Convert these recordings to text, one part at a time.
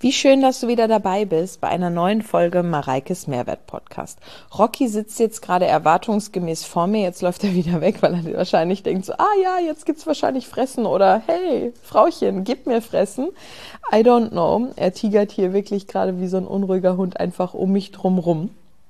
Wie schön, dass du wieder dabei bist bei einer neuen Folge Mareikes Mehrwert-Podcast. Rocky sitzt jetzt gerade erwartungsgemäß vor mir. Jetzt läuft er wieder weg, weil er wahrscheinlich denkt so, jetzt gibt's wahrscheinlich Fressen oder hey, Frauchen, gib mir Fressen. I don't know. Er tigert hier wirklich gerade wie so ein unruhiger Hund einfach um mich drum rum.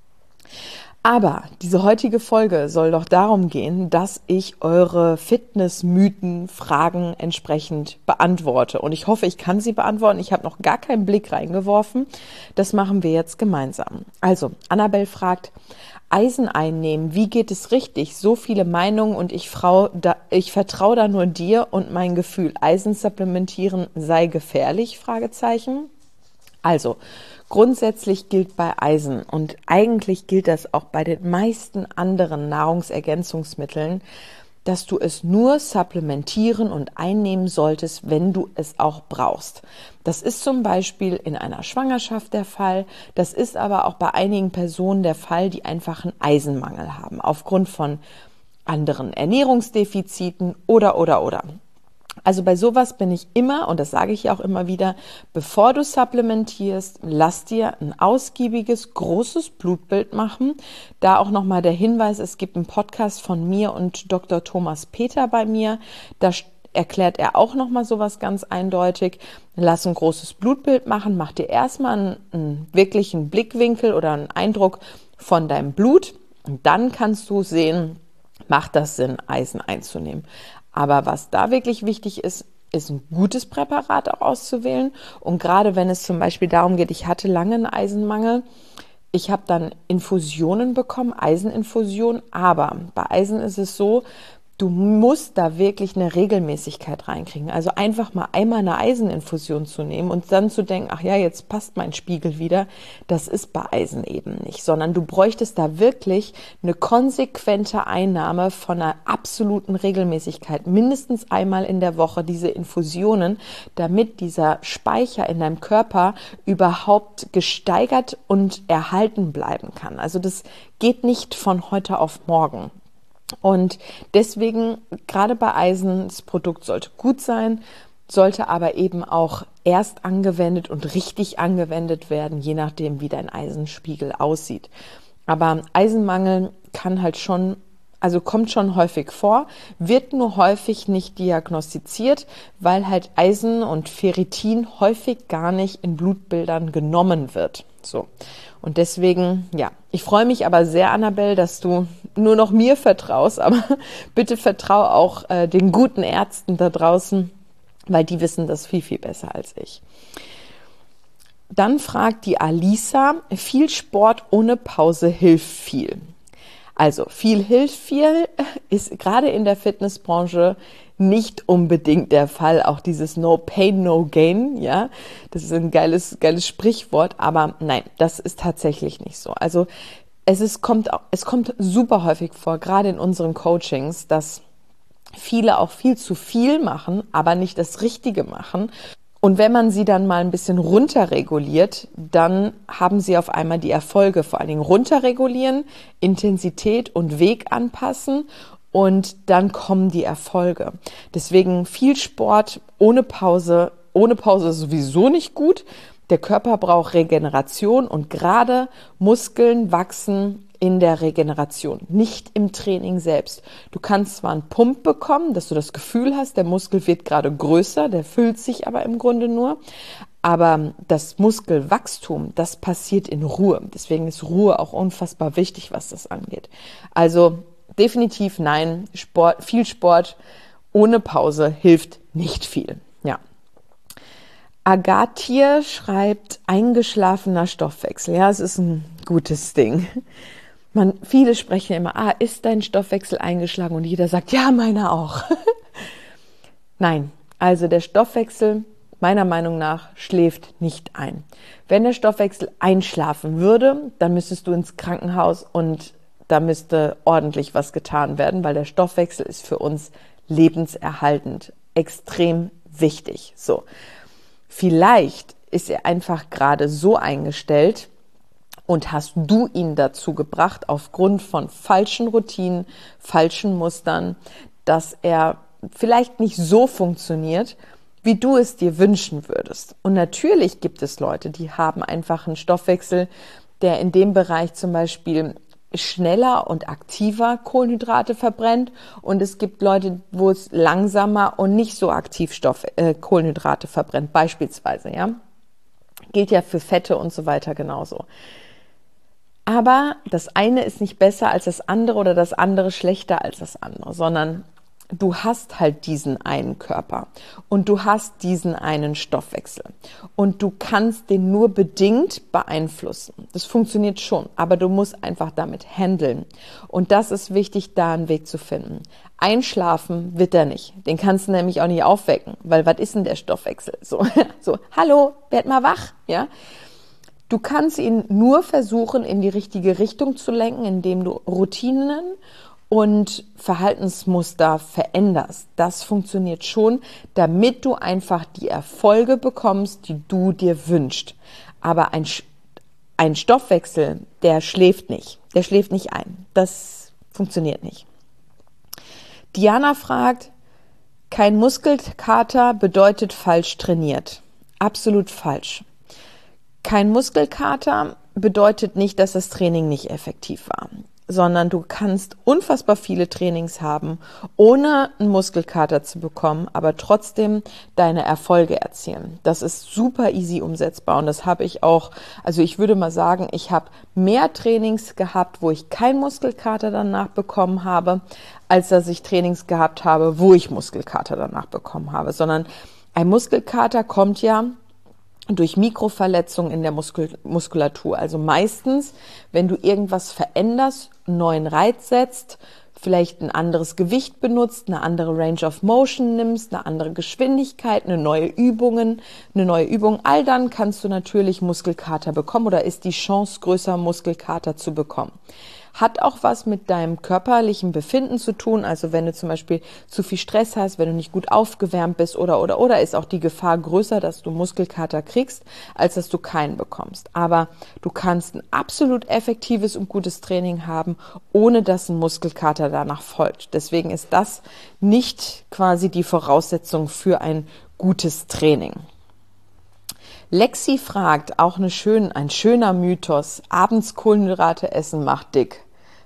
Aber diese heutige Folge soll doch darum gehen, dass ich eure Fitnessmythen, Fragen entsprechend beantworte. Und ich hoffe, ich kann sie beantworten. Ich habe noch gar keinen Blick reingeworfen. Das machen wir jetzt gemeinsam. Also, Annabelle fragt, Eisen einnehmen, wie geht es richtig? So viele Meinungen und ich vertraue da nur dir und mein Gefühl. Eisen supplementieren sei gefährlich? Fragezeichen. Also, grundsätzlich gilt bei Eisen und eigentlich gilt das auch bei den meisten anderen Nahrungsergänzungsmitteln, dass du es nur supplementieren und einnehmen solltest, wenn du es auch brauchst. Das ist zum Beispiel in einer Schwangerschaft der Fall, das ist aber auch bei einigen Personen der Fall, die einfach einen Eisenmangel haben, aufgrund von anderen Ernährungsdefiziten oder. Also bei sowas bin ich immer, und das sage ich auch immer wieder, bevor du supplementierst, lass dir ein ausgiebiges, großes Blutbild machen. Da auch nochmal der Hinweis, es gibt einen Podcast von mir und Dr. Thomas Peter bei mir. Da erklärt er auch nochmal sowas ganz eindeutig. Lass ein großes Blutbild machen, mach dir erstmal einen wirklichen Blickwinkel oder einen Eindruck von deinem Blut und dann kannst du sehen, macht das Sinn, Eisen einzunehmen. Aber was da wirklich wichtig ist, ist ein gutes Präparat auch auszuwählen. Und gerade wenn es zum Beispiel darum geht, ich hatte lange einen Eisenmangel, ich habe dann Infusionen bekommen, Eiseninfusion, aber bei Eisen ist es so, du musst da wirklich eine Regelmäßigkeit reinkriegen. Also einfach mal einmal eine Eiseninfusion zu nehmen und dann zu denken, jetzt passt mein Spiegel wieder, das ist bei Eisen eben nicht, sondern du bräuchtest da wirklich eine konsequente Einnahme von einer absoluten Regelmäßigkeit, mindestens einmal in der Woche diese Infusionen, damit dieser Speicher in deinem Körper überhaupt gesteigert und erhalten bleiben kann. Also das geht nicht von heute auf morgen. Und deswegen, gerade bei Eisen, das Produkt sollte gut sein, sollte aber eben auch erst angewendet und richtig angewendet werden, je nachdem, wie dein Eisenspiegel aussieht. Aber Eisenmangel kommt schon häufig vor, wird nur häufig nicht diagnostiziert, weil halt Eisen und Ferritin häufig gar nicht in Blutbildern genommen wird. So. Und deswegen, ich freue mich aber sehr, Annabelle, dass du nur noch mir vertraust, aber bitte vertrau auch den guten Ärzten da draußen, weil die wissen das viel, viel besser als ich. Dann fragt die Alisa, viel Sport ohne Pause hilft viel. Also viel hilft viel ist gerade in der Fitnessbranche nicht unbedingt der Fall. Auch dieses No Pain, No Gain, das ist ein geiles Sprichwort, aber nein, das ist tatsächlich nicht so. Also es kommt super häufig vor, gerade in unseren Coachings, dass viele auch viel zu viel machen, aber nicht das Richtige machen. Und wenn man sie dann mal ein bisschen runterreguliert, dann haben sie auf einmal die Erfolge, vor allen Dingen runterregulieren, Intensität und Weg anpassen und dann kommen die Erfolge. Deswegen viel Sport ohne Pause ist sowieso nicht gut. Der Körper braucht Regeneration und gerade Muskeln wachsen in der Regeneration, nicht im Training selbst. Du kannst zwar einen Pump bekommen, dass du das Gefühl hast, der Muskel wird gerade größer, der füllt sich aber im Grunde nur. Aber das Muskelwachstum, das passiert in Ruhe. Deswegen ist Ruhe auch unfassbar wichtig, was das angeht. Also definitiv nein, viel Sport ohne Pause hilft nicht viel. Agatir schreibt, eingeschlafener Stoffwechsel. Ja, es ist ein gutes Ding. Viele sprechen immer, ist dein Stoffwechsel eingeschlagen? Und jeder sagt, ja, meiner auch. Nein, also der Stoffwechsel, meiner Meinung nach, schläft nicht ein. Wenn der Stoffwechsel einschlafen würde, dann müsstest du ins Krankenhaus und da müsste ordentlich was getan werden, weil der Stoffwechsel ist für uns lebenserhaltend, extrem wichtig. So. Vielleicht ist er einfach gerade so eingestellt und hast du ihn dazu gebracht, aufgrund von falschen Routinen, falschen Mustern, dass er vielleicht nicht so funktioniert, wie du es dir wünschen würdest. Und natürlich gibt es Leute, die haben einfach einen Stoffwechsel, der in dem Bereich zum Beispiel schneller und aktiver Kohlenhydrate verbrennt, und es gibt Leute, wo es langsamer und nicht so aktiv Kohlenhydrate verbrennt, beispielsweise, ja. Gilt ja für Fette und so weiter genauso. Aber das eine ist nicht besser als das andere oder das andere schlechter als das andere, sondern du hast halt diesen einen Körper und du hast diesen einen Stoffwechsel und du kannst den nur bedingt beeinflussen. Das funktioniert schon, aber du musst einfach damit handeln. Und das ist wichtig, da einen Weg zu finden. Einschlafen wird er nicht. Den kannst du nämlich auch nicht aufwecken, weil was ist denn der Stoffwechsel? So, hallo, werd mal wach, ja? Du kannst ihn nur versuchen, in die richtige Richtung zu lenken, indem du Routinen und Verhaltensmuster veränderst. Das funktioniert schon, damit du einfach die Erfolge bekommst, die du dir wünschst. Aber ein Stoffwechsel, der schläft nicht ein. Das funktioniert nicht. Diana fragt, kein Muskelkater bedeutet falsch trainiert. Absolut falsch. Kein Muskelkater bedeutet nicht, dass das Training nicht effektiv war, sondern du kannst unfassbar viele Trainings haben, ohne einen Muskelkater zu bekommen, aber trotzdem deine Erfolge erzielen. Das ist super easy umsetzbar und das habe ich auch, also ich würde mal sagen, ich habe mehr Trainings gehabt, wo ich keinen Muskelkater danach bekommen habe, als dass ich Trainings gehabt habe, wo ich Muskelkater danach bekommen habe, sondern ein Muskelkater kommt ja durch Mikroverletzungen in der Muskulatur. Also meistens, wenn du irgendwas veränderst, einen neuen Reiz setzt, vielleicht ein anderes Gewicht benutzt, eine andere Range of Motion nimmst, eine andere Geschwindigkeit, eine neue Übung, all dann kannst du natürlich Muskelkater bekommen oder ist die Chance größer, Muskelkater zu bekommen. Hat auch was mit deinem körperlichen Befinden zu tun, also wenn du zum Beispiel zu viel Stress hast, wenn du nicht gut aufgewärmt bist oder ist auch die Gefahr größer, dass du Muskelkater kriegst, als dass du keinen bekommst. Aber du kannst ein absolut effektives und gutes Training haben, ohne dass ein Muskelkater danach folgt. Deswegen ist das nicht quasi die Voraussetzung für ein gutes Training. Lexi fragt, auch ein schöner Mythos, abends Kohlenhydrate essen macht dick.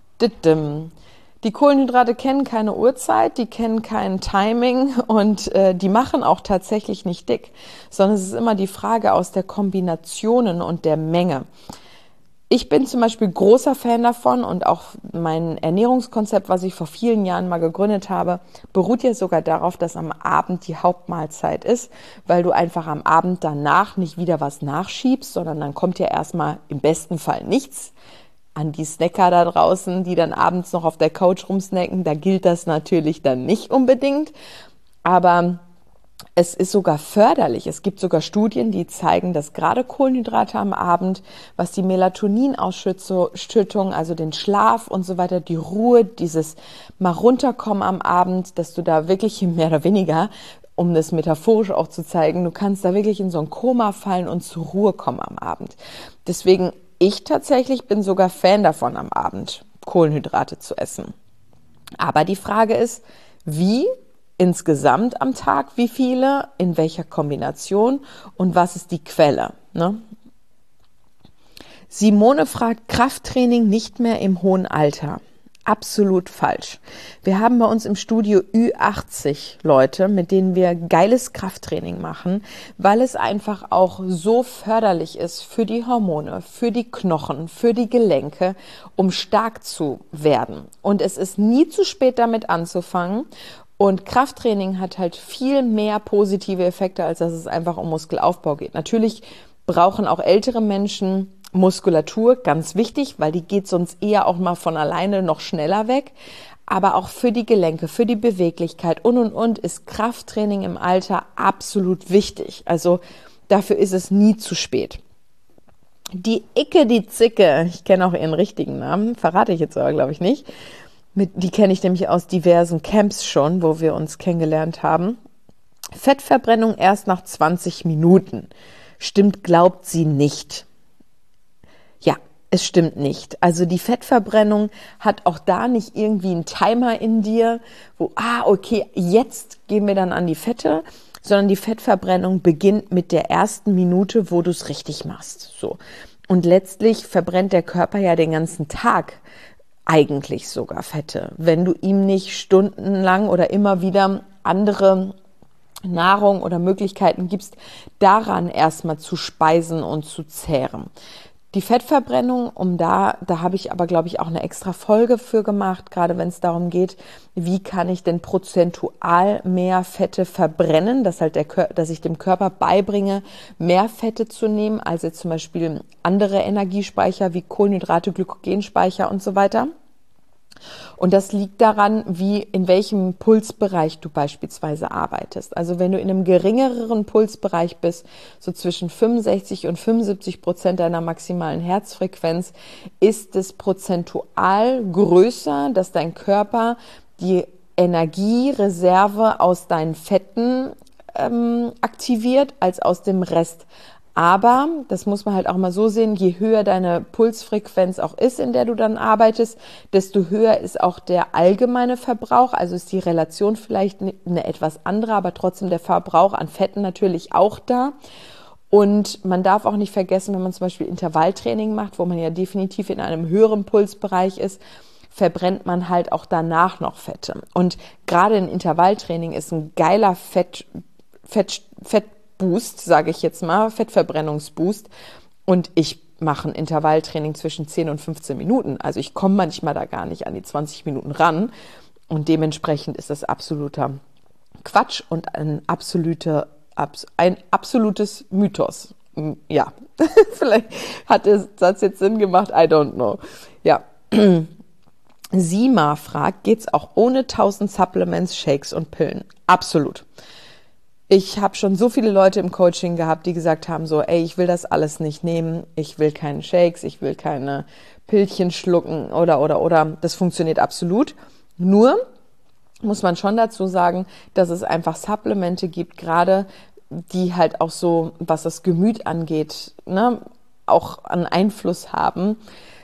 Die Kohlenhydrate kennen keine Uhrzeit, die kennen kein Timing und die machen auch tatsächlich nicht dick, sondern es ist immer die Frage aus der Kombinationen und der Menge. Ich bin zum Beispiel großer Fan davon und auch mein Ernährungskonzept, was ich vor vielen Jahren mal gegründet habe, beruht ja sogar darauf, dass am Abend die Hauptmahlzeit ist, weil du einfach am Abend danach nicht wieder was nachschiebst, sondern dann kommt ja erstmal im besten Fall nichts. An die Snacker da draußen, die dann abends noch auf der Couch rumsnacken, da gilt das natürlich dann nicht unbedingt, aber es ist sogar förderlich. Es gibt sogar Studien, die zeigen, dass gerade Kohlenhydrate am Abend, was die Melatoninausschüttung, also den Schlaf und so weiter, die Ruhe, dieses mal runterkommen am Abend, dass du da wirklich mehr oder weniger, um das metaphorisch auch zu zeigen, du kannst da wirklich in so ein Koma fallen und zur Ruhe kommen am Abend. Deswegen, ich tatsächlich bin sogar Fan davon, am Abend Kohlenhydrate zu essen. Aber die Frage ist, wie insgesamt am Tag, wie viele, in welcher Kombination und was ist die Quelle, ne? Simone fragt, Krafttraining nicht mehr im hohen Alter. Absolut falsch. Wir haben bei uns im Studio Ü80 Leute, mit denen wir geiles Krafttraining machen, weil es einfach auch so förderlich ist für die Hormone, für die Knochen, für die Gelenke, um stark zu werden. Und es ist nie zu spät, damit anzufangen. Und Krafttraining hat halt viel mehr positive Effekte, als dass es einfach um Muskelaufbau geht. Natürlich brauchen auch ältere Menschen Muskulatur, ganz wichtig, weil die geht sonst eher auch mal von alleine noch schneller weg. Aber auch für die Gelenke, für die Beweglichkeit und ist Krafttraining im Alter absolut wichtig. Also dafür ist es nie zu spät. Die Icke, die Zicke, ich kenne auch ihren richtigen Namen, verrate ich jetzt aber, glaube ich, nicht. Die kenne ich nämlich aus diversen Camps schon, wo wir uns kennengelernt haben. Fettverbrennung erst nach 20 Minuten. Stimmt, glaubt sie nicht. Ja, es stimmt nicht. Also die Fettverbrennung hat auch da nicht irgendwie einen Timer in dir, wo, okay, jetzt gehen wir dann an die Fette, sondern die Fettverbrennung beginnt mit der ersten Minute, wo du es richtig machst. So. Und letztlich verbrennt der Körper ja den ganzen Tag eigentlich sogar Fette, wenn du ihm nicht stundenlang oder immer wieder andere Nahrung oder Möglichkeiten gibst, daran erstmal zu speisen und zu zehren. Die Fettverbrennung, da habe ich aber, glaube ich, auch eine extra Folge für gemacht, gerade wenn es darum geht, wie kann ich denn prozentual mehr Fette verbrennen, dass ich dem Körper beibringe, mehr Fette zu nehmen, als jetzt zum Beispiel andere Energiespeicher wie Kohlenhydrate, Glykogenspeicher und so weiter. Und das liegt daran, in welchem Pulsbereich du beispielsweise arbeitest. Also wenn du in einem geringeren Pulsbereich bist, so zwischen 65 und 75% deiner maximalen Herzfrequenz, ist es prozentual größer, dass dein Körper die Energiereserve aus deinen Fetten aktiviert, als aus dem Rest. Aber, das muss man halt auch mal so sehen, je höher deine Pulsfrequenz auch ist, in der du dann arbeitest, desto höher ist auch der allgemeine Verbrauch. Also ist die Relation vielleicht eine etwas andere, aber trotzdem der Verbrauch an Fetten natürlich auch da. Und man darf auch nicht vergessen, wenn man zum Beispiel Intervalltraining macht, wo man ja definitiv in einem höheren Pulsbereich ist, verbrennt man halt auch danach noch Fette. Und gerade ein Intervalltraining ist ein geiler Fettboost, sage ich jetzt mal, Fettverbrennungsboost. Und ich mache ein Intervalltraining zwischen 10 und 15 Minuten. Also ich komme manchmal da gar nicht an die 20 Minuten ran. Und dementsprechend ist das absoluter Quatsch und ein absolutes Mythos. Ja, vielleicht hat der Satz jetzt Sinn gemacht, I don't know. Ja. Sima fragt, geht's auch ohne 1000 Supplements, Shakes und Pillen? Absolut. Ich habe schon so viele Leute im Coaching gehabt, die gesagt haben so, ey, ich will das alles nicht nehmen, ich will keine Shakes, ich will keine Pillchen schlucken oder. Das funktioniert absolut. Nur muss man schon dazu sagen, dass es einfach Supplemente gibt, gerade die halt auch so, was das Gemüt angeht, ne, auch einen Einfluss haben.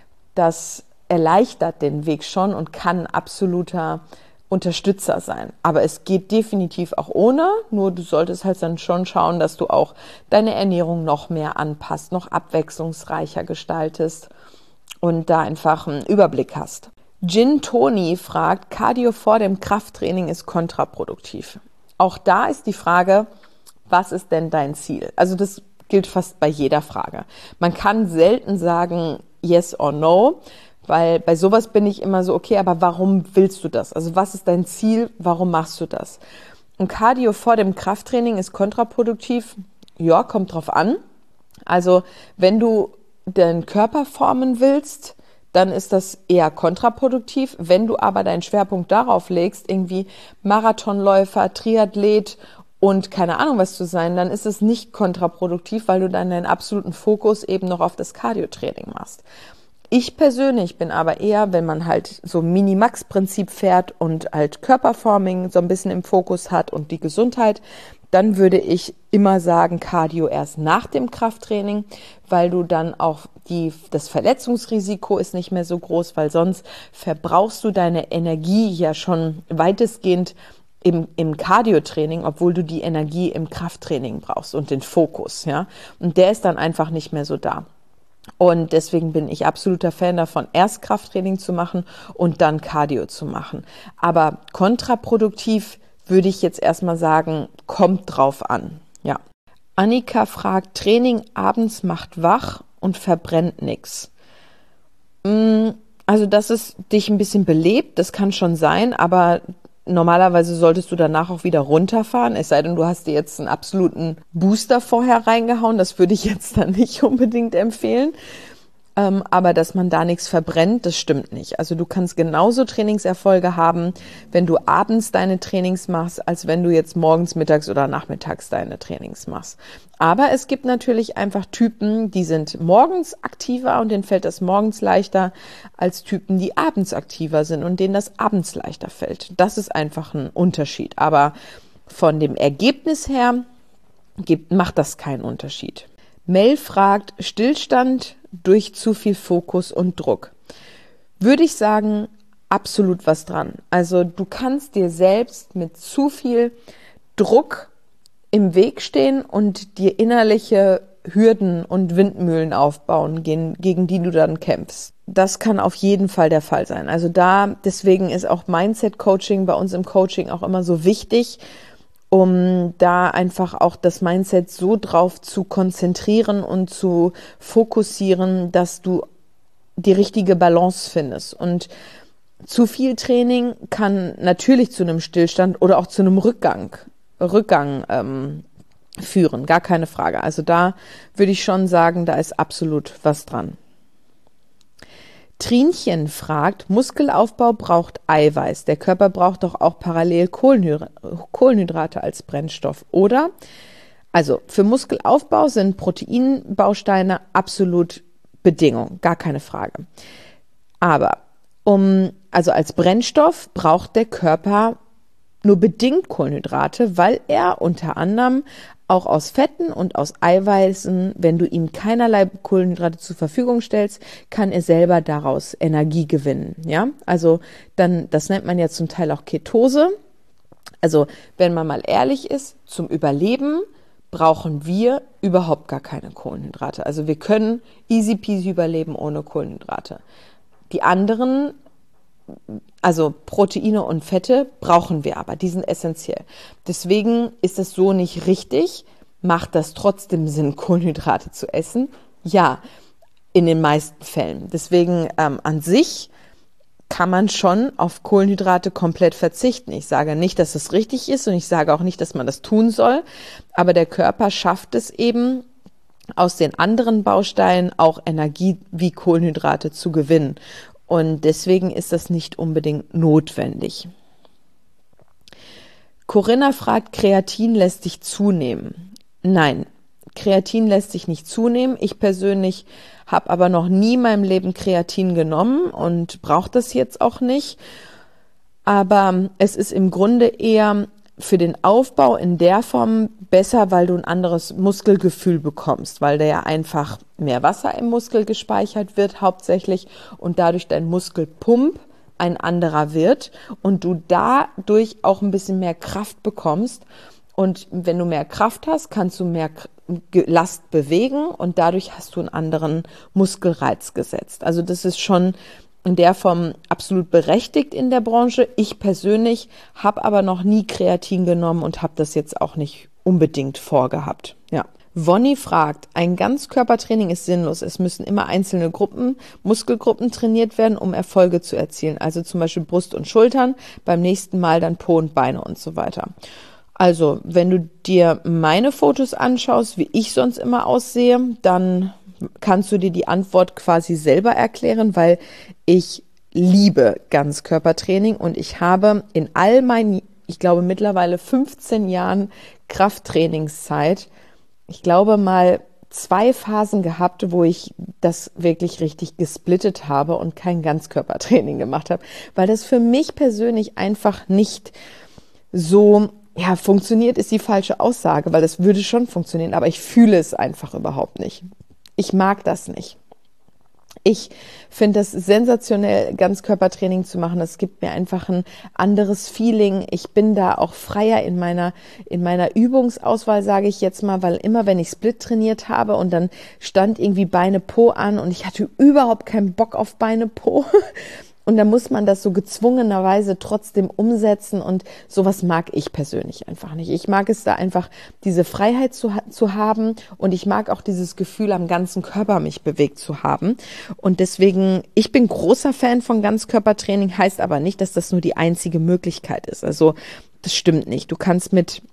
Das erleichtert den Weg schon und kann ein absoluter Unterstützer sein. Aber es geht definitiv auch ohne, nur du solltest halt dann schon schauen, dass du auch deine Ernährung noch mehr anpasst, noch abwechslungsreicher gestaltest und da einfach einen Überblick hast. Gin Toni fragt, Cardio vor dem Krafttraining ist kontraproduktiv. Auch da ist die Frage, was ist denn dein Ziel? Also das gilt fast bei jeder Frage. Man kann selten sagen yes or no, weil bei sowas bin ich immer so, okay, aber warum willst du das? Also was ist dein Ziel? Warum machst du das? Und Cardio vor dem Krafttraining ist kontraproduktiv. Ja, kommt drauf an. Also wenn du deinen Körper formen willst, dann ist das eher kontraproduktiv. Wenn du aber deinen Schwerpunkt darauf legst, irgendwie Marathonläufer, Triathlet und keine Ahnung was zu sein, dann ist es nicht kontraproduktiv, weil du dann deinen absoluten Fokus eben noch auf das Cardio-Training machst. Ich persönlich bin aber eher, wenn man halt so Minimax-Prinzip fährt und halt Körperforming so ein bisschen im Fokus hat und die Gesundheit, dann würde ich immer sagen, Cardio erst nach dem Krafttraining, weil du dann auch das Verletzungsrisiko ist nicht mehr so groß, weil sonst verbrauchst du deine Energie ja schon weitestgehend im Cardio-Training, obwohl du die Energie im Krafttraining brauchst und den Fokus, ja. Und der ist dann einfach nicht mehr so da. Und deswegen bin ich absoluter Fan davon, erst Krafttraining zu machen und dann Cardio zu machen. Aber kontraproduktiv würde ich jetzt erstmal sagen, kommt drauf an. Ja. Annika fragt, Training abends macht wach und verbrennt nichts. Also, dass es dich ein bisschen belebt, das kann schon sein, aber normalerweise solltest du danach auch wieder runterfahren, es sei denn, du hast dir jetzt einen absoluten Booster vorher reingehauen, das würde ich jetzt dann nicht unbedingt empfehlen. Aber dass man da nichts verbrennt, das stimmt nicht. Also du kannst genauso Trainingserfolge haben, wenn du abends deine Trainings machst, als wenn du jetzt morgens, mittags oder nachmittags deine Trainings machst. Aber es gibt natürlich einfach Typen, die sind morgens aktiver und denen fällt das morgens leichter, als Typen, die abends aktiver sind und denen das abends leichter fällt. Das ist einfach ein Unterschied. Aber von dem Ergebnis her macht das keinen Unterschied. Mel fragt, Stillstand durch zu viel Fokus und Druck. Würde ich sagen, absolut was dran. Also du kannst dir selbst mit zu viel Druck im Weg stehen und dir innerliche Hürden und Windmühlen aufbauen, gegen die du dann kämpfst. Das kann auf jeden Fall der Fall sein. Also deswegen ist auch Mindset-Coaching bei uns im Coaching auch immer so wichtig, um da einfach auch das Mindset so drauf zu konzentrieren und zu fokussieren, dass du die richtige Balance findest. Und zu viel Training kann natürlich zu einem Stillstand oder auch zu einem Rückgang führen, gar keine Frage. Also da würde ich schon sagen, da ist absolut was dran. Trinchen fragt, Muskelaufbau braucht Eiweiß. Der Körper braucht doch auch parallel Kohlenhydrate als Brennstoff, oder? Also für Muskelaufbau sind Proteinbausteine absolut Bedingung, gar keine Frage. Aber also als Brennstoff braucht der Körper nur bedingt Kohlenhydrate, weil er unter anderem auch aus Fetten und aus Eiweißen, wenn du ihm keinerlei Kohlenhydrate zur Verfügung stellst, kann er selber daraus Energie gewinnen. Ja, also das nennt man ja zum Teil auch Ketose. Also wenn man mal ehrlich ist, zum Überleben brauchen wir überhaupt gar keine Kohlenhydrate. Also wir können easy peasy überleben ohne Kohlenhydrate. Die anderen, also Proteine und Fette, brauchen wir aber, die sind essentiell. Deswegen ist es so nicht richtig. Macht das trotzdem Sinn, Kohlenhydrate zu essen? Ja, in den meisten Fällen. Deswegen an sich kann man schon auf Kohlenhydrate komplett verzichten. Ich sage nicht, dass es richtig ist und ich sage auch nicht, dass man das tun soll, aber der Körper schafft es eben, aus den anderen Bausteinen auch Energie wie Kohlenhydrate zu gewinnen. Und deswegen ist das nicht unbedingt notwendig. Corinna fragt, Kreatin lässt sich zunehmen? Nein, Kreatin lässt sich nicht zunehmen. Ich persönlich habe aber noch nie in meinem Leben Kreatin genommen und brauche das jetzt auch nicht. Aber es ist im Grunde eher für den Aufbau in der Form besser, weil du ein anderes Muskelgefühl bekommst, weil da ja einfach mehr Wasser im Muskel gespeichert wird hauptsächlich und dadurch dein Muskelpump ein anderer wird und du dadurch auch ein bisschen mehr Kraft bekommst. Und wenn du mehr Kraft hast, kannst du mehr Last bewegen und dadurch hast du einen anderen Muskelreiz gesetzt. Also das ist schon in der Form absolut berechtigt in der Branche. Ich persönlich habe aber noch nie Kreatin genommen und habe das jetzt auch nicht unbedingt vorgehabt. Ja. Wonny fragt, ein Ganzkörpertraining ist sinnlos. Es müssen immer einzelne Muskelgruppen trainiert werden, um Erfolge zu erzielen. Also zum Beispiel Brust und Schultern, beim nächsten Mal dann Po und Beine und so weiter. Also, wenn du dir meine Fotos anschaust, wie ich sonst immer aussehe, dann kannst du dir die Antwort quasi selber erklären, weil ich liebe Ganzkörpertraining und ich habe in all meinen, ich glaube mittlerweile 15 Jahren Krafttrainingszeit, ich glaube mal 2 Phasen gehabt, wo ich das wirklich richtig gesplittet habe und kein Ganzkörpertraining gemacht habe, weil das für mich persönlich einfach nicht so, ja, funktioniert ist die falsche Aussage, weil das würde schon funktionieren, aber ich fühle es einfach überhaupt nicht. Ich mag das nicht. Ich finde es sensationell, Ganzkörpertraining zu machen. Das gibt mir einfach ein anderes Feeling. Ich bin da auch freier in meiner Übungsauswahl, sage ich jetzt mal, weil immer, wenn ich Split trainiert habe und dann stand irgendwie Beine Po an und ich hatte überhaupt keinen Bock auf Beine Po. Und dann muss man das so gezwungenerweise trotzdem umsetzen und sowas mag ich persönlich einfach nicht. Ich mag es da einfach, diese Freiheit zu haben und ich mag auch dieses Gefühl, am ganzen Körper mich bewegt zu haben. Und deswegen, ich bin großer Fan von Ganzkörpertraining, heißt aber nicht, dass das nur die einzige Möglichkeit ist. Also das stimmt nicht. Du kannst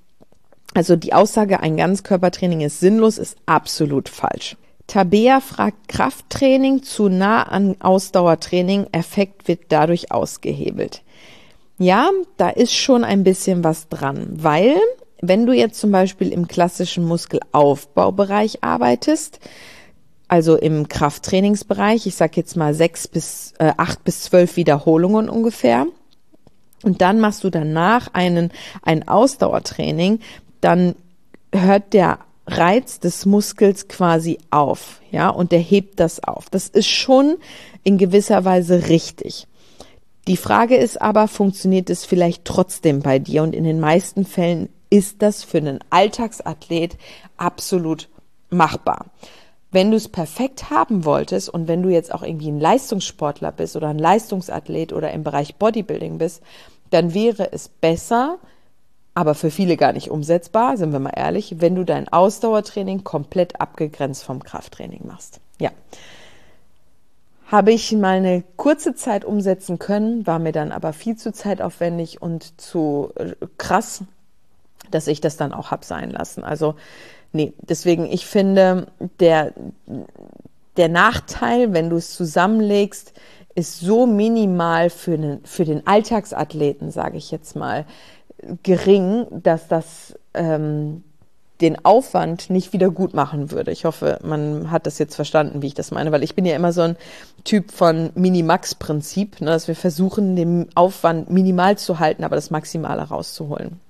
also die Aussage, ein Ganzkörpertraining ist sinnlos, ist absolut falsch. Tabea fragt, Krafttraining zu nah an Ausdauertraining, Effekt wird dadurch ausgehebelt. Ja, da ist schon ein bisschen was dran, weil wenn du jetzt zum Beispiel im klassischen Muskelaufbaubereich arbeitest, also im Krafttrainingsbereich, ich sage jetzt mal 8 bis 12 Wiederholungen ungefähr, und dann machst du danach ein Ausdauertraining, dann hört der Reiz des Muskels quasi auf, ja, und der hebt das auf. Das ist schon in gewisser Weise richtig. Die Frage ist aber, funktioniert es vielleicht trotzdem bei dir? Und in den meisten Fällen ist das für einen Alltagsathlet absolut machbar. Wenn du es perfekt haben wolltest und wenn du jetzt auch irgendwie ein Leistungssportler bist oder ein Leistungsathlet oder im Bereich Bodybuilding bist, dann wäre es besser, aber für viele gar nicht umsetzbar, sind wir mal ehrlich, wenn du dein Ausdauertraining komplett abgegrenzt vom Krafttraining machst. Ja. Habe ich mal eine kurze Zeit umsetzen können, war mir dann aber viel zu zeitaufwendig und zu krass, dass ich das dann auch hab sein lassen. Also nee, deswegen, ich finde, der Nachteil, wenn du es zusammenlegst, ist so minimal für den Alltagsathleten, sage ich jetzt mal, gering, dass das den Aufwand nicht wieder gut machen würde. Ich hoffe, man hat das jetzt verstanden, wie ich das meine, weil ich bin ja immer so ein Typ von Minimax-Prinzip, ne, dass wir versuchen, den Aufwand minimal zu halten, aber das Maximale rauszuholen.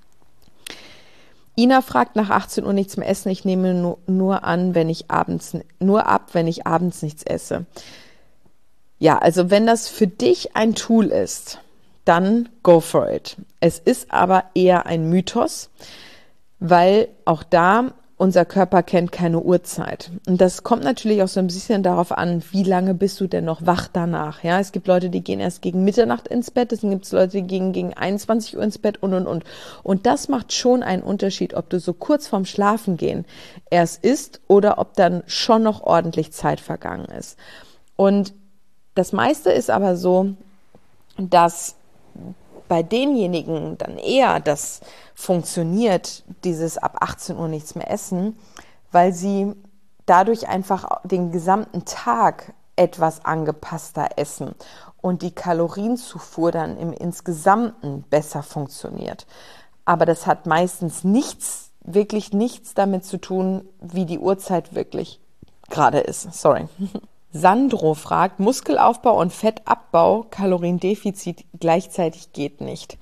Ina fragt nach 18 Uhr nichts mehr essen. Ich nehme nur ab, wenn ich abends nichts esse. Ja, also wenn das für dich ein Tool ist, dann go for it. Es ist aber eher ein Mythos, weil auch da unser Körper kennt keine Uhrzeit. Und das kommt natürlich auch so ein bisschen darauf an, wie lange bist du denn noch wach danach. Ja, es gibt Leute, die gehen erst gegen Mitternacht ins Bett, es gibt Leute, die gehen gegen 21 Uhr ins Bett und. Und das macht schon einen Unterschied, ob du so kurz vorm Schlafengehen erst isst oder ob dann schon noch ordentlich Zeit vergangen ist. Und das meiste ist aber so, dass bei denjenigen dann eher das funktioniert, dieses ab 18 Uhr nichts mehr essen, weil sie dadurch einfach den gesamten Tag etwas angepasster essen und die Kalorienzufuhr dann im Insgesamten besser funktioniert. Aber das hat meistens wirklich nichts damit zu tun, wie die Uhrzeit wirklich gerade ist. Sorry. Sandro fragt, Muskelaufbau und Fettabbau, Kaloriendefizit gleichzeitig geht nicht.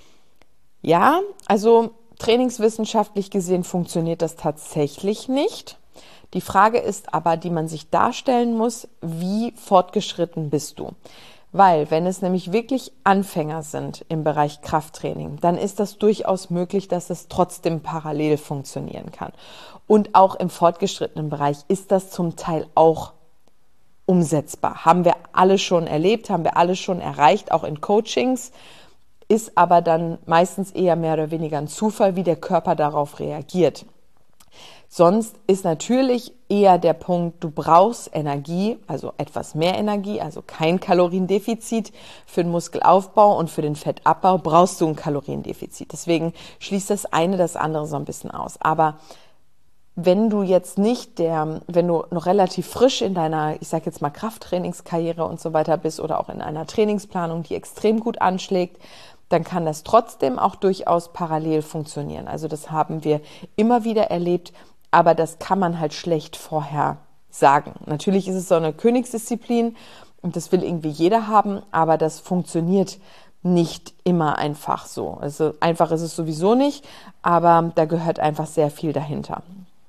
Ja, also trainingswissenschaftlich gesehen funktioniert das tatsächlich nicht. Die Frage ist aber, die man sich darstellen muss, wie fortgeschritten bist du? Weil, wenn es nämlich wirklich Anfänger sind im Bereich Krafttraining, dann ist das durchaus möglich, dass es trotzdem parallel funktionieren kann. Und auch im fortgeschrittenen Bereich ist das zum Teil auch umsetzbar. Haben wir alle schon erlebt, haben wir alle schon erreicht, auch in Coachings, ist aber dann meistens eher mehr oder weniger ein Zufall, wie der Körper darauf reagiert. Sonst ist natürlich eher der Punkt, du brauchst Energie, also etwas mehr Energie, also kein Kaloriendefizit. Für den Muskelaufbau und für den Fettabbau brauchst du ein Kaloriendefizit. Deswegen schließt das eine das andere so ein bisschen aus. Aber wenn du jetzt wenn du noch relativ frisch in deiner, ich sag jetzt mal Krafttrainingskarriere und so weiter bist oder auch in einer Trainingsplanung, die extrem gut anschlägt, dann kann das trotzdem auch durchaus parallel funktionieren. Also das haben wir immer wieder erlebt, aber das kann man halt schlecht vorher sagen. Natürlich ist es so eine Königsdisziplin und das will irgendwie jeder haben, aber das funktioniert nicht immer einfach so. Also einfach ist es sowieso nicht, aber da gehört einfach sehr viel dahinter.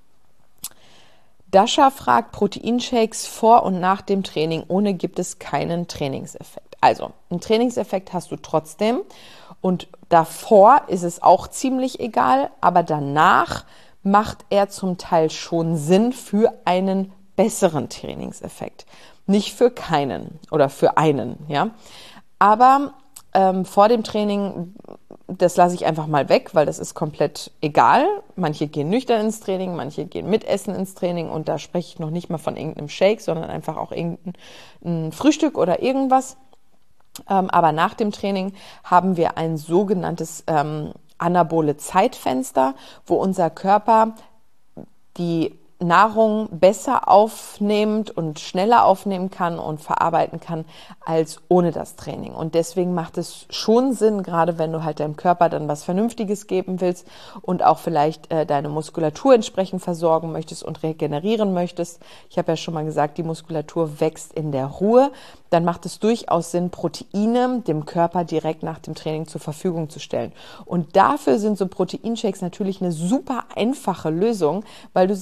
Dasha fragt, Proteinshakes vor und nach dem Training, ohne gibt es keinen Trainingseffekt. Also, einen Trainingseffekt hast du trotzdem und davor ist es auch ziemlich egal, aber danach macht er zum Teil schon Sinn für einen besseren Trainingseffekt. Nicht für keinen oder für einen, ja. Aber vor dem Training, das lasse ich einfach mal weg, weil das ist komplett egal. Manche gehen nüchtern ins Training, manche gehen mit Essen ins Training und da spreche ich noch nicht mal von irgendeinem Shake, sondern einfach auch irgendein Frühstück oder irgendwas. Aber nach dem Training haben wir ein sogenanntes anabole Zeitfenster, wo unser Körper die Nahrung besser aufnimmt und schneller aufnehmen kann und verarbeiten kann als ohne das Training. Und deswegen macht es schon Sinn, gerade wenn du halt deinem Körper dann was Vernünftiges geben willst und auch vielleicht deine Muskulatur entsprechend versorgen möchtest und regenerieren möchtest. Ich habe ja schon mal gesagt, die Muskulatur wächst in der Ruhe. Dann macht es durchaus Sinn, Proteine dem Körper direkt nach dem Training zur Verfügung zu stellen. Und dafür sind so Proteinshakes natürlich eine super einfache Lösung, weil du sie easy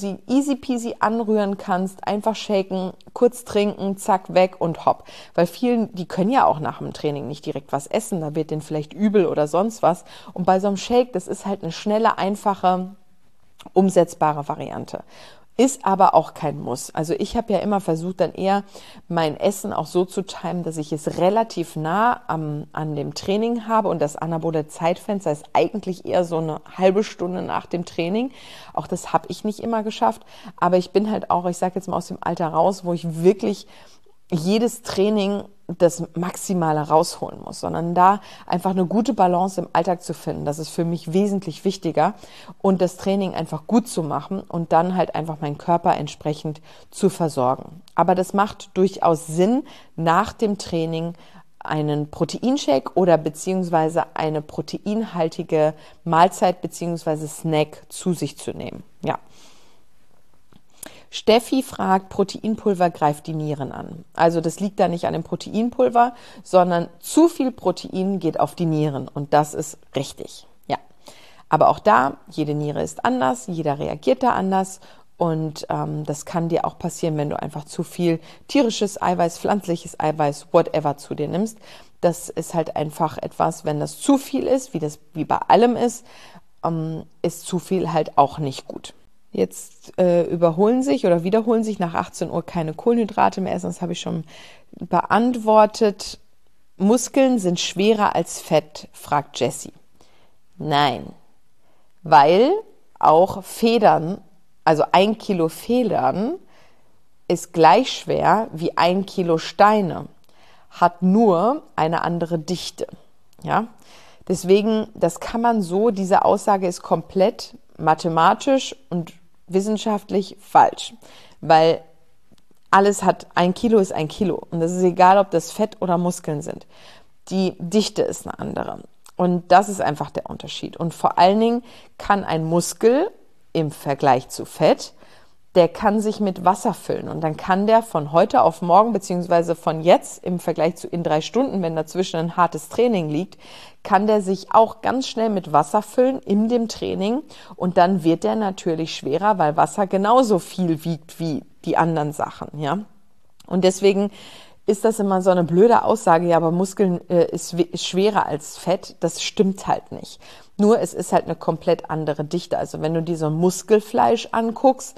easy peasy anrühren kannst, einfach shaken, kurz trinken, zack, weg und hopp. Weil vielen, die können ja auch nach dem Training nicht direkt was essen, da wird denen vielleicht übel oder sonst was. Und bei so einem Shake, das ist halt eine schnelle, einfache, umsetzbare Variante. Ist aber auch kein Muss. Also ich habe ja immer versucht, dann eher mein Essen auch so zu timen, dass ich es relativ nah an dem Training habe und das anabole Zeitfenster ist eigentlich eher so eine halbe Stunde nach dem Training. Auch das habe ich nicht immer geschafft, aber ich bin halt auch, ich sage jetzt mal aus dem Alter raus, wo ich wirklich jedes Training das Maximale rausholen muss, sondern da einfach eine gute Balance im Alltag zu finden, das ist für mich wesentlich wichtiger und das Training einfach gut zu machen und dann halt einfach meinen Körper entsprechend zu versorgen. Aber das macht durchaus Sinn, nach dem Training einen Proteinshake oder beziehungsweise eine proteinhaltige Mahlzeit beziehungsweise Snack zu sich zu nehmen. Ja. Steffi fragt, Proteinpulver greift die Nieren an. Also das liegt da nicht an dem Proteinpulver, sondern zu viel Protein geht auf die Nieren und das ist richtig. Ja, aber auch da, jede Niere ist anders, jeder reagiert da anders und das kann dir auch passieren, wenn du einfach zu viel tierisches Eiweiß, pflanzliches Eiweiß, whatever zu dir nimmst. Das ist halt einfach etwas, wenn das zu viel ist, wie bei allem ist zu viel halt auch nicht gut. Jetzt wiederholen sich nach 18 Uhr keine Kohlenhydrate mehr essen. Das habe ich schon beantwortet. Muskeln sind schwerer als Fett, fragt Jessie. Nein, weil auch Federn, also 1 Kilo Federn ist gleich schwer wie 1 Kilo Steine, hat nur eine andere Dichte. Ja? Deswegen, das kann man so, diese Aussage ist komplett mathematisch und wissenschaftlich falsch, weil alles hat, 1 Kilo ist 1 Kilo und das ist egal, ob das Fett oder Muskeln sind. Die Dichte ist eine andere und das ist einfach der Unterschied und vor allen Dingen kann ein Muskel im Vergleich zu Fett, der kann sich mit Wasser füllen und dann kann der von heute auf morgen beziehungsweise von jetzt im Vergleich zu in 3 Stunden, wenn dazwischen ein hartes Training liegt, kann der sich auch ganz schnell mit Wasser füllen in dem Training und dann wird der natürlich schwerer, weil Wasser genauso viel wiegt wie die anderen Sachen, ja. Und deswegen ist das immer so eine blöde Aussage, ja, aber Muskeln ist schwerer als Fett. Das stimmt halt nicht. Nur es ist halt eine komplett andere Dichte. Also wenn du dir so ein Muskelfleisch anguckst,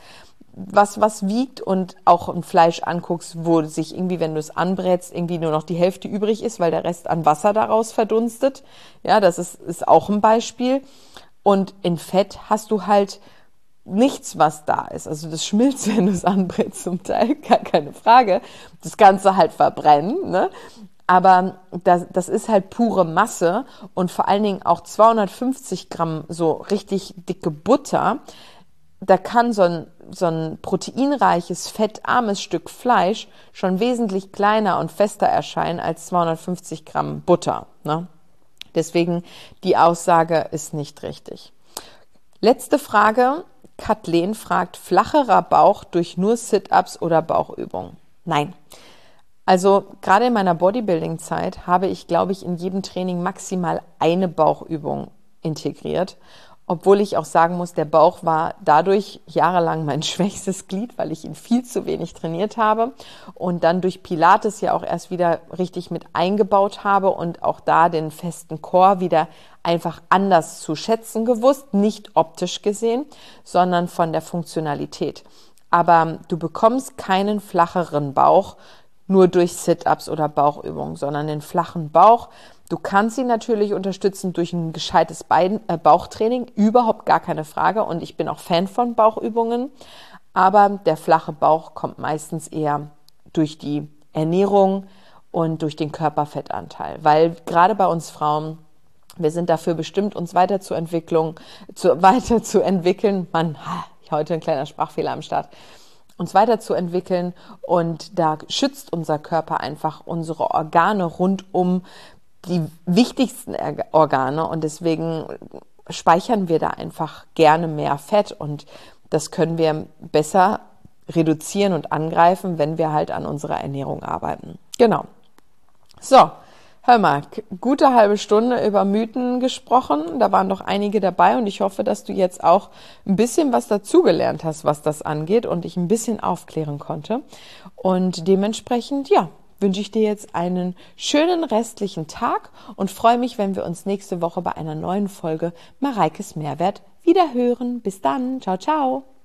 was wiegt und auch ein Fleisch anguckst, wo sich irgendwie, wenn du es anbrätst, irgendwie nur noch die Hälfte übrig ist, weil der Rest an Wasser daraus verdunstet. Ja, das ist auch ein Beispiel. Und in Fett hast du halt nichts, was da ist. Also das schmilzt, wenn du es anbrätst zum Teil, gar keine Frage. Das Ganze halt verbrennen, ne? Aber das ist halt pure Masse und vor allen Dingen auch 250 Gramm so richtig dicke Butter. Da kann so ein proteinreiches, fettarmes Stück Fleisch schon wesentlich kleiner und fester erscheinen als 250 Gramm Butter, ne? Deswegen, die Aussage ist nicht richtig. Letzte Frage. Kathleen fragt, flacherer Bauch durch nur Sit-Ups oder Bauchübungen? Nein. Also gerade in meiner Bodybuilding-Zeit habe ich, glaube ich, in jedem Training maximal eine Bauchübung integriert. Obwohl ich auch sagen muss, der Bauch war dadurch jahrelang mein schwächstes Glied, weil ich ihn viel zu wenig trainiert habe und dann durch Pilates ja auch erst wieder richtig mit eingebaut habe und auch da den festen Core wieder einfach anders zu schätzen gewusst, nicht optisch gesehen, sondern von der Funktionalität. Aber du bekommst keinen flacheren Bauch nur durch Sit-Ups oder Bauchübungen, sondern den flachen Bauch. Du kannst ihn natürlich unterstützen durch ein gescheites Bauchtraining, überhaupt gar keine Frage. Und ich bin auch Fan von Bauchübungen. Aber der flache Bauch kommt meistens eher durch die Ernährung und durch den Körperfettanteil. Weil gerade bei uns Frauen, wir sind dafür bestimmt, uns weiterzuentwickeln. Mann, heute ein kleiner Sprachfehler am Start. Uns weiterzuentwickeln und da schützt unser Körper einfach unsere Organe rund um die wichtigsten Organe und deswegen speichern wir da einfach gerne mehr Fett und das können wir besser reduzieren und angreifen, wenn wir halt an unserer Ernährung arbeiten. Genau. So, Hör mal, gute halbe Stunde über Mythen gesprochen. Da waren doch einige dabei und ich hoffe, dass du jetzt auch ein bisschen was dazugelernt hast, was das angeht und dich ein bisschen aufklären konnte. Und dementsprechend, ja, wünsche ich dir jetzt einen schönen restlichen Tag und freue mich, wenn wir uns nächste Woche bei einer neuen Folge Mareikes Mehrwert wieder hören. Bis dann. Ciao, ciao.